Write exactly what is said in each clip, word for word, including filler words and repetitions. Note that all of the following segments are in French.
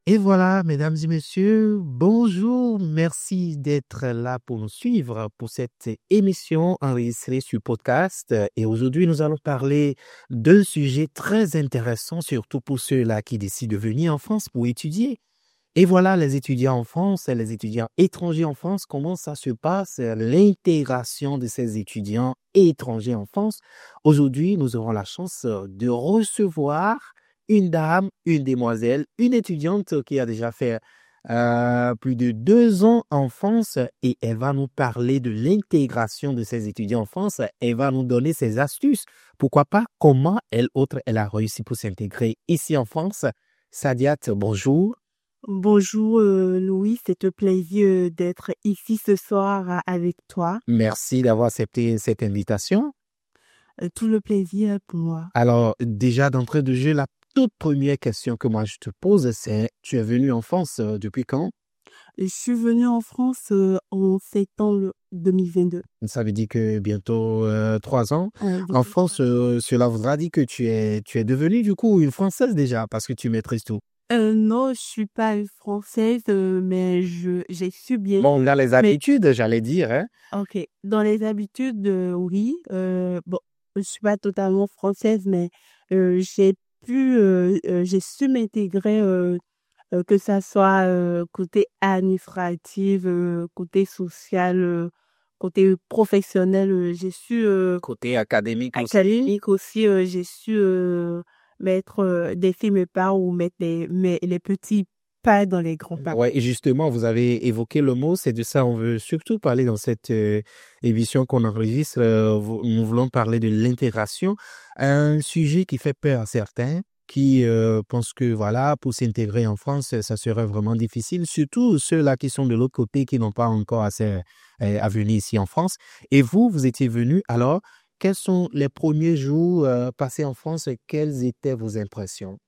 Et voilà, mesdames et messieurs, bonjour, merci d'être là pour nous suivre pour cette émission enregistrée sur podcast. Et aujourd'hui, nous allons parler d'un sujet très intéressant, surtout pour ceux-là qui décident de venir en France pour étudier. Et voilà, les étudiants en France et les étudiants étrangers en France, comment ça se passe, l'intégration de ces étudiants étrangers en France. Aujourd'hui, nous aurons la chance de recevoir une dame, une demoiselle, une étudiante qui a déjà fait euh, plus de deux ans en France et elle va nous parler de l'intégration de ces étudiants en France. Elle va nous donner ses astuces. Pourquoi pas, comment elle autre, elle a réussi pour s'intégrer ici en France. Sadiat, bonjour. Bonjour euh, Louis, c'est un plaisir euh, d'être ici ce soir euh, avec toi. Merci d'avoir accepté cette invitation. Euh, tout le plaisir est pour moi. Alors, déjà d'entrée de jeu, la toute première question que moi je te pose, c'est, tu es venu en France euh, depuis quand? Je suis venue en France euh, en septembre deux mille vingt-deux. Ça veut dire que bientôt euh, trois ans. Euh, En bientôt France, trois ans. euh, cela voudra dire que tu es, tu es devenue du coup une Française déjà, parce que tu maîtrises tout. Euh, non, je suis pas une Française, euh, mais je j'ai su bien. Bon, on a les Mais habitudes, j'allais dire, hein. ok, dans les habitudes, euh, oui. Euh, bon, je suis pas totalement française, mais euh, j'ai pu, euh, euh, j'ai su m'intégrer. Euh, euh, que ça soit euh, côté administratif, euh, côté social, euh, côté professionnel, euh, j'ai su euh, Côté académique aussi. académique aussi, euh, j'ai su euh, mettre euh, des films mes pas ou mettre les, mes- les petits pas dans les grands pas. Ouais, et justement, vous avez évoqué le mot, c'est de ça on veut surtout parler dans cette euh, émission qu'on enregistre. Euh, vous- nous voulons parler de l'intégration, un sujet qui fait peur à certains, qui euh, pensent que voilà, pour s'intégrer en France, ça serait vraiment difficile, surtout ceux-là qui sont de l'autre côté, qui n'ont pas encore assez euh, à venir ici en France. Et vous, vous étiez venu, alors, quels sont les premiers jours euh, passés en France et quelles étaient vos impressions?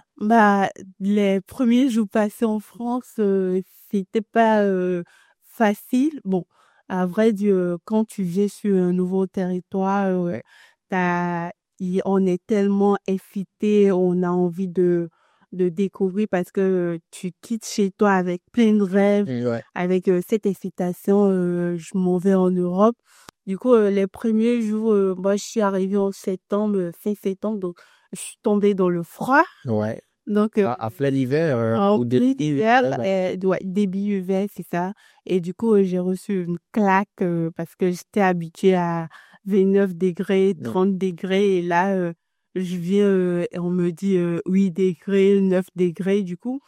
Bah, les premiers jours passés en France, euh, c'était pas euh, facile. Bon, à vrai dire, euh, quand tu viens sur un nouveau territoire, euh, Ouais, t'as, y- on est tellement excité, on a envie de, de découvrir parce que tu quittes chez toi avec plein de rêves, ouais. avec euh, cette excitation, euh, je m'en vais en Europe. Du coup, euh, les premiers jours, euh, moi, je suis arrivée en septembre, euh, fin septembre, donc je suis tombée dans le froid. Ouais. Donc, euh, À, à plein hiver euh, en ou de plein hiver, hiver. euh, ouais, début hiver, c'est ça. Et du coup, euh, j'ai reçu une claque euh, parce que j'étais habituée à vingt-neuf degrés, Mm. trente degrés. Et là, euh, je viens euh, et on me dit euh, huit degrés, neuf degrés. Du coup,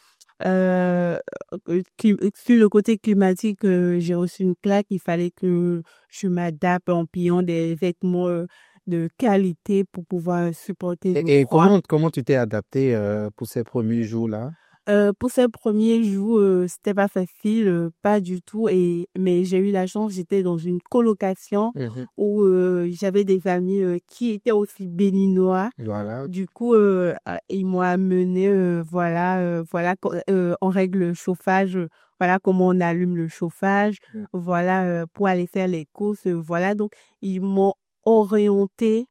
euh, euh, clim- sur le côté climatique, euh, j'ai reçu une claque. Il fallait que je m'adapte en pillant des vêtements euh, de qualité pour pouvoir supporter le Et, et froid. comment, comment tu t'es adapté euh, pour ces premiers jours-là? Euh, pour ces premiers jours, euh, c'était pas facile, euh, pas du tout. Et mais j'ai eu la chance, j'étais dans une colocation Mhm. où euh, j'avais des amis euh, qui étaient aussi béninois. Voilà. Du coup, euh, ah, ils m'ont amené, euh, voilà, euh, voilà, co- euh, on règle le chauffage, euh, voilà comment on allume le chauffage, Mm. voilà euh, pour aller faire les courses, euh, voilà. Donc ils m'ont orienté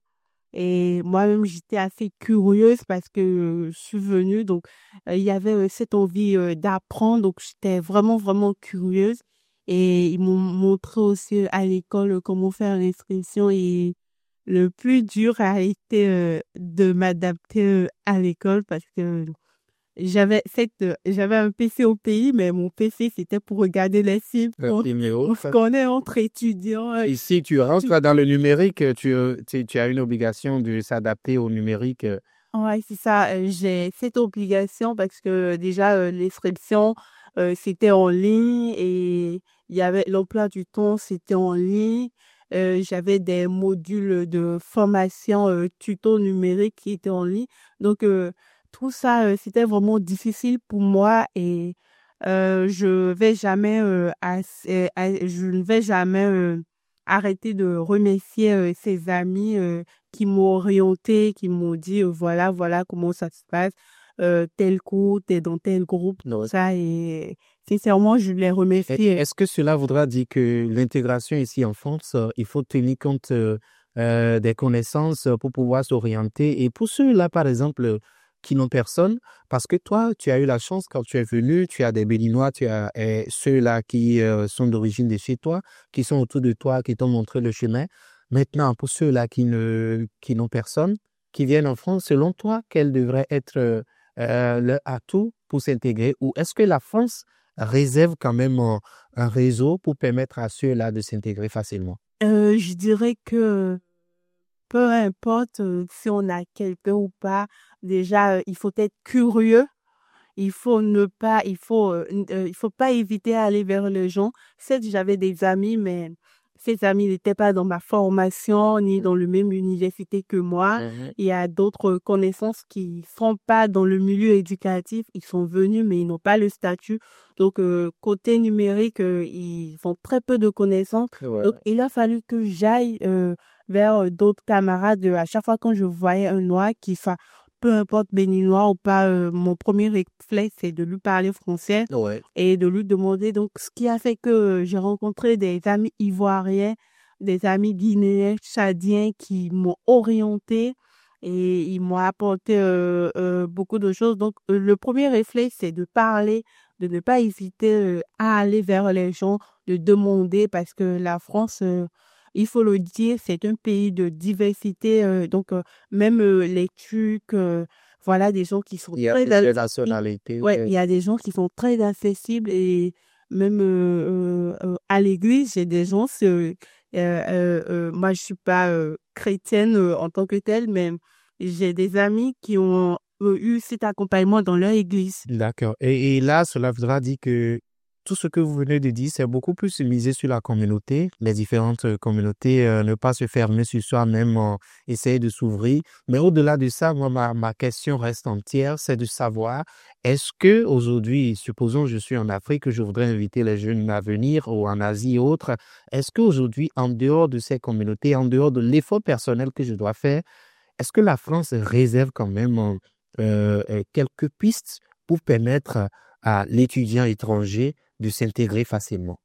et moi-même, j'étais assez curieuse parce que euh, je suis venue, donc euh, il y avait euh, cette envie euh, d'apprendre, donc j'étais vraiment, vraiment curieuse. Et ils m'ont montré aussi euh, à l'école euh, comment faire l'inscription et le plus dur a été euh, de m'adapter euh, à l'école parce que j'avais cette, euh, j'avais un P C au pays, mais mon P C c'était pour regarder les films. Le On, numéro. on se connaît entre étudiants. euh, Ici, tu rentres dans le numérique, tu, euh, tu, tu as une obligation de s'adapter au numérique. euh. Ouais, c'est ça. euh, J'ai cette obligation parce que déjà, euh, l'inscription, euh, c'était en ligne et il y avait l'emploi du temps, c'était en ligne. Euh, j'avais des modules de formation, euh, tuto numérique qui étaient en ligne. Donc, euh, tout ça, euh, c'était vraiment difficile pour moi et euh, je vais jamais, euh, ass- euh, a- je ne vais jamais euh, arrêter de remercier euh, ses amis. Euh, qui m'ont orienté, qui m'ont dit, euh, voilà, voilà comment ça se passe, euh, tel cours, t'es dans tel groupe, tout Non. ça. Et sincèrement, je les Et remercie. est-ce que cela voudra dire que l'intégration ici en France, euh, il faut tenir compte euh, euh, des connaissances euh, pour pouvoir s'orienter? Et pour ceux-là, par exemple, qui n'ont personne, parce que toi, tu as eu la chance quand tu es venu, tu as des Béninois, tu as eh, ceux-là qui euh, sont d'origine de chez toi, qui sont autour de toi, qui t'ont montré le chemin. Maintenant, pour ceux-là qui ne, qui n'ont personne, qui viennent en France, selon toi, quel devrait être euh, euh, leur atout pour s'intégrer? Ou est-ce que la France réserve quand même un, un réseau pour permettre à ceux-là de s'intégrer facilement? Euh, je dirais que peu importe euh, si on a quelqu'un ou pas, déjà, euh, il faut être curieux. Il faut ne pas, il faut, euh, n- euh, il faut pas éviter à aller vers les gens. Certes, j'avais des amis, mais ces amis n'étaient pas dans ma formation ni dans le même université que moi. Mhm. Il y a d'autres connaissances qui sont pas dans le milieu éducatif. Ils sont venus, mais ils n'ont pas le statut. Donc, euh, côté numérique, euh, ils ont très peu de connaissances. Ouais. Donc, il a fallu que j'aille euh, vers euh, d'autres camarades. Euh, À chaque fois quand je voyais un noir qui fa peu importe béninois ou pas, euh, mon premier réflexe, c'est de lui parler français Ouais. et de lui demander. Donc, ce qui a fait que euh, j'ai rencontré des amis ivoiriens, des amis guinéens, tchadiens qui m'ont orienté et ils m'ont apporté euh, euh, beaucoup de choses. Donc, euh, le premier réflexe, c'est de parler, de ne pas hésiter euh, à aller vers les gens, de demander parce que la France, euh, il faut le dire, c'est un pays de diversité. Euh, donc, euh, même euh, les Turcs, euh, voilà, des gens qui sont Il y a très plusieurs accessibles. nationalités. Ouais, Ouais. il y a des gens qui sont très accessibles et même euh, euh, euh, à l'église, j'ai des gens, c'est, euh, euh, euh, moi je suis pas euh, chrétienne euh, en tant que telle, mais j'ai des amis qui ont euh, eu cet accompagnement dans leur église. D'accord. Et, et là, cela voudra dire que tout ce que vous venez de dire, c'est beaucoup plus misé sur la communauté, les différentes euh, communautés, euh, ne pas se fermer sur soi-même, euh, essayer de s'ouvrir. Mais au-delà de ça, moi, ma, ma question reste entière, c'est de savoir, est-ce que aujourd'hui, supposons que je suis en Afrique, que je voudrais inviter les jeunes à venir, ou en Asie et autres, est-ce qu'aujourd'hui, en dehors de ces communautés, en dehors de l'effort personnel que je dois faire, est-ce que la France réserve quand même euh, euh, quelques pistes pour permettre à l'étudiant étranger de s'intégrer facilement?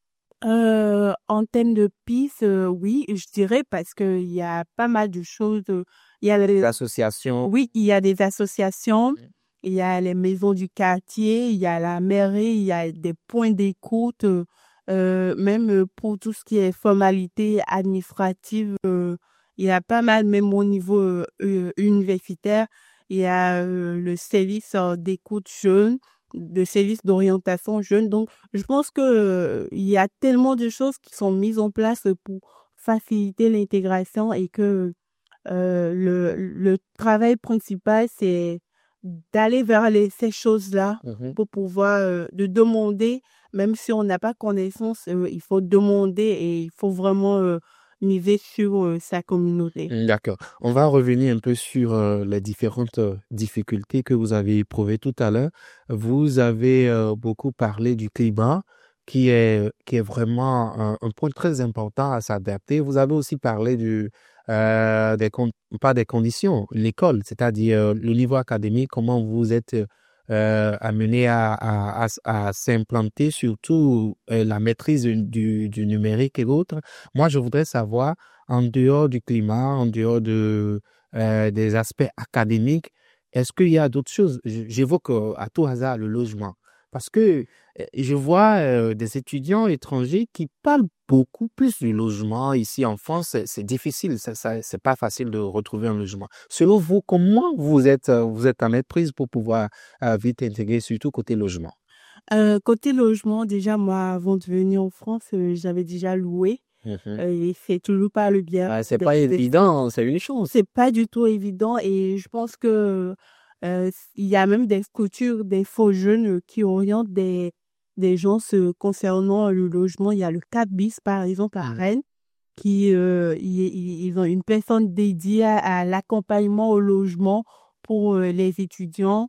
Euh, en termes de pistes, euh, oui, je dirais parce que il y a pas mal de choses. euh, Il y a les, L'association. oui, il y a des associations, il y a les maisons du quartier, il y a la mairie, il y a des points d'écoute, euh, euh, même euh, pour tout ce qui est formalité administrative, euh, il y a pas mal, même au niveau euh, euh, universitaire, il y a euh, le service euh, d'écoute jeune, le service d'orientation jeune. Donc, je pense que euh, il y a tellement de choses qui sont mises en place pour faciliter l'intégration et que euh, le, le travail principal, c'est d'aller vers les, ces choses-là Mhm. pour pouvoir euh, de demander, même si on n'a pas connaissance, euh, il faut demander et il faut vraiment euh, miser sur euh, sa communauté. Mm, d'accord. On va revenir un peu sur euh, les différentes euh, difficultés que vous avez éprouvées tout à l'heure. Vous avez euh, beaucoup parlé du climat, qui est, qui est vraiment un, un point très important à s'adapter. Vous avez aussi parlé du, euh, des con- pas des conditions, l'école, c'est-à-dire euh, le niveau académique, comment vous êtes euh, amené à, à, à, à s'implanter, surtout euh, la maîtrise du, du numérique et autres. Moi, je voudrais savoir, en dehors du climat, en dehors de, euh, des aspects académiques, est-ce qu'il y a d'autres choses? J- J'évoque euh, à tout hasard le logement. Parce que euh, je vois euh, des étudiants étrangers qui parlent beaucoup plus du logement. Ici en France, c'est c'est difficile, ça, ça, c'est pas facile de retrouver un logement. Selon vous, comment vous êtes, euh, vous êtes en maîtrise pour pouvoir euh, vite intégrer, surtout côté logement? Euh, côté logement, déjà, moi, avant de venir en France, euh, j'avais déjà loué. Mhm. Euh, et c'est toujours pas le bien. Ah, c'est des- pas des- évident, c'est une chance. C'est pas du tout évident et je pense que euh, il y a même des structures, des faux jeunes euh, qui orientent des, des gens se concernant le logement. Il y a le Cap bis, par exemple, à Mm. Rennes, qui euh, ils, ils ils ont une personne dédiée à, à l'accompagnement au logement pour euh, les étudiants.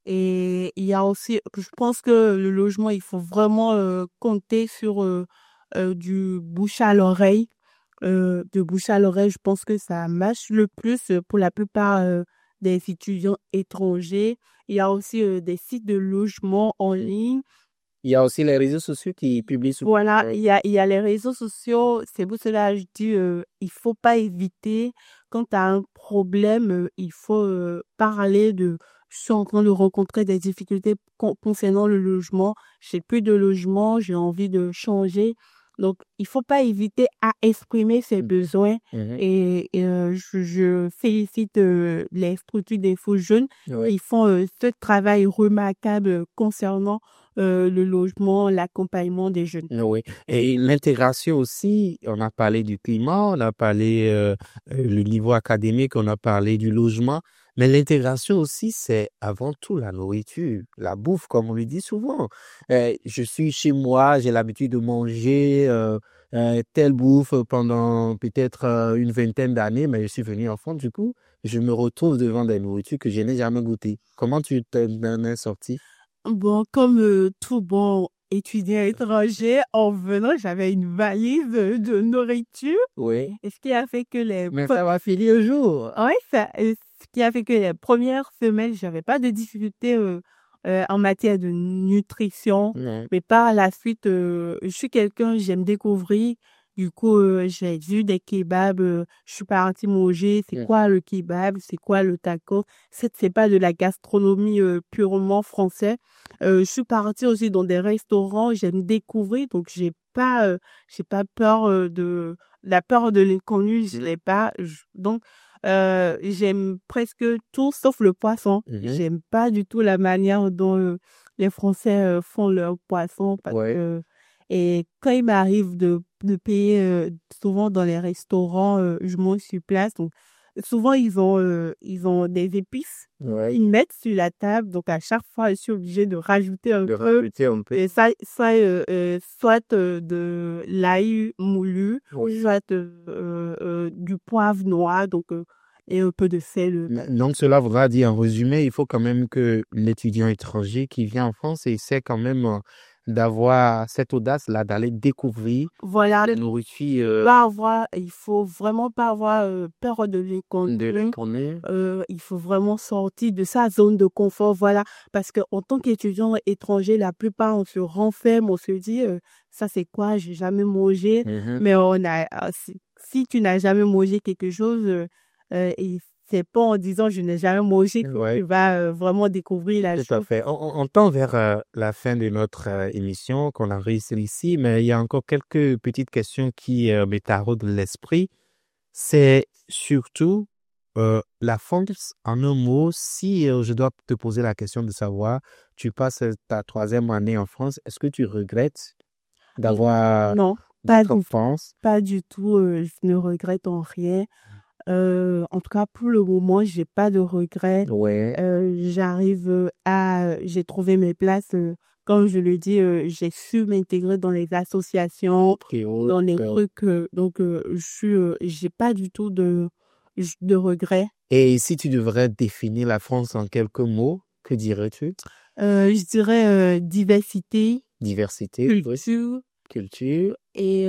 Et il y a aussi, je pense que le logement, il faut vraiment euh, compter sur euh, euh, du bouche à l'oreille. Euh, de bouche à l'oreille, je pense que ça marche le plus euh, pour la plupart euh, des étudiants étrangers. Il y a aussi euh, des sites de logement en ligne Il y a aussi les réseaux sociaux qui publient souvent. Voilà, il y a, il y a les réseaux sociaux. C'est pour cela que je dis, euh, il faut pas éviter. Quand tu as un problème, euh, il faut euh, parler de, je suis en train de rencontrer des difficultés con- concernant le logement. J'ai plus de logement, j'ai envie de changer. Donc, il faut pas éviter à exprimer ses besoins. Mhm. Et, et, euh, je, je félicite euh, les structures des faux jeunes Oui. qui font euh, ce travail remarquable concernant euh, le logement, l'accompagnement des jeunes. Oui. Et l'intégration aussi, on a parlé du climat, on a parlé euh, euh, le niveau académique, on a parlé du logement, mais l'intégration aussi, c'est avant tout la nourriture, la bouffe, comme on le dit souvent. Euh, je suis chez moi, j'ai l'habitude de manger euh, euh, telle bouffe pendant peut-être euh, une vingtaine d'années, mais je suis venu en France, du coup, je me retrouve devant des nourritures que je n'ai jamais goûtées. Comment tu t'en es sorti? Bon, comme euh, tout bon étudiant étranger, en venant, j'avais une valise de, de nourriture. Oui. Et ce qui a fait que les Mais pre- ça va finir un jour. ouais, ça, euh, ce qui a fait que les premières semaines, j'avais pas de difficultés euh, euh, en matière de nutrition. Non. Mais par la suite, euh, je suis quelqu'un, j'aime découvrir. Du coup, euh, j'ai vu des kebabs, euh, je suis partie manger. C'est Mm. quoi le kebab? C'est quoi le taco? C'est, c'est pas de la gastronomie euh, purement française. Euh, je suis partie aussi dans des restaurants, j'aime découvrir, donc j'ai pas, euh, j'ai pas peur euh, de la peur de l'inconnu, je l'ai pas. Je- donc euh, j'aime presque tout sauf le poisson. Mhm. J'aime pas du tout la manière dont euh, les Français euh, font leur poisson parce Ouais. que et quand il m'arrive de de payer euh, souvent dans les restaurants, euh, je mange sur place. Donc souvent ils ont euh, ils ont des épices Ouais. ils mettent sur la table, donc à chaque fois, je suis obligée de rajouter un De peu. rajouter un peu. Et ça, ça euh, euh, soit euh, de l'ail moulu, Oui. soit euh, euh, euh, du poivre noir, donc euh, et un peu de sel. Mais- Donc, cela voudra dire, en résumé, il faut quand même que l'étudiant étranger qui vient en France essaie quand même euh, d'avoir cette audace-là, d'aller découvrir Voilà, les nourritures euh, pas avoir, il faut vraiment pas avoir euh, peur de de l'inconnu. l'inconnu. Euh, il faut vraiment sortir de sa zone de confort, voilà. Parce que en tant qu'étudiant étranger, la plupart, on se renferme, on se dit, euh, ça c'est quoi, j'ai jamais mangé. Mhm. Mais on a, euh, si, si tu n'as jamais mangé quelque chose, euh, euh, et c'est pas en disant je n'ai jamais mangé que Ouais. tu vas euh, vraiment découvrir la Tout à chose. fait. On, on- on tend vers euh, la fin de notre euh, émission qu'on enregistre ici, mais il y a encore quelques petites questions qui euh, me taraudent l'esprit. C'est surtout euh, la France, en un mot, si euh, je dois te poser la question de savoir, tu passes ta troisième année en France, est-ce que tu regrettes d'avoir Non, pas d'être en du, France? pas du tout. Euh, je ne regrette en rien. Euh, en tout cas, pour le moment, j'ai pas de regrets. Ouais. Euh, j'arrive euh, à, j'ai trouvé mes places. Euh, comme je le dis, euh, j'ai su m'intégrer dans les associations, Créole, dans les créole. trucs. Euh, donc, euh, je suis, euh, j'ai pas du tout de, de regrets. Et si tu devrais définir la France en quelques mots, que dirais-tu? Euh, je dirais euh, diversité, Diversité, oui, culture culture, et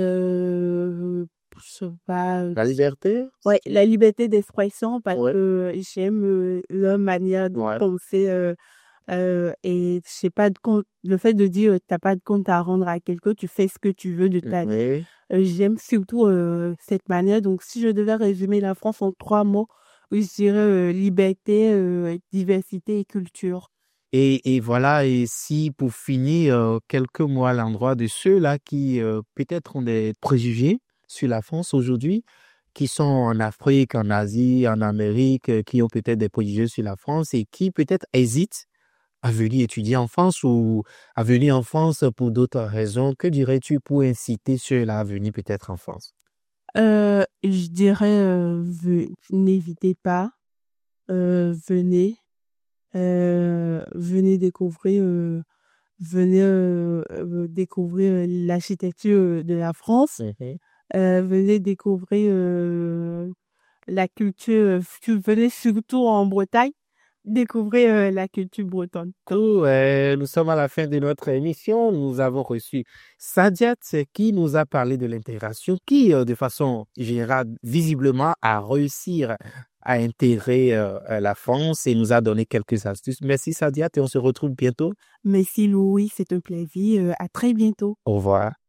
euh, je sais pas. la liberté? Ouais, la liberté d'expression parce Ouais. que j'aime euh, leur manière de Ouais. penser euh, euh, et je sais pas de compte, le fait de dire euh, t'as pas de compte à rendre à quelqu'un, tu fais ce que tu veux de ta vie. Oui. Euh, j'aime surtout euh, cette manière. Donc si je devais résumer la France en trois mots, oui, je dirais euh, liberté, euh, diversité et culture. Et, et voilà, et si pour finir, euh, quelques mots à l'endroit de ceux-là qui euh, peut-être ont des préjugés sur la France aujourd'hui, qui sont en Afrique, en Asie, en Amérique, euh, qui ont peut-être des préjugés sur la France et qui peut-être hésitent à venir étudier en France ou à venir en France pour d'autres raisons, que dirais-tu pour inciter ceux-là à venir peut-être en France? Euh, je dirais euh, ve- n'hésitez pas, euh, venez, euh, venez découvrir. Euh, venez euh, euh, découvrir euh, l'architecture euh, de la France. Mhm. Euh, venez découvrir euh, la culture. euh, tu- Venez surtout en Bretagne découvrir euh, la culture bretonne. Cool, euh, nous sommes à la fin de notre émission. Nous avons reçu Sadiat qui nous a parlé de l'intégration, qui, euh, de façon générale, visiblement, a réussi a intégré euh, la France et nous a donné quelques astuces. Merci Sadiat et on se retrouve bientôt. Merci Louis, c'est un plaisir. Euh, À très bientôt. Au revoir.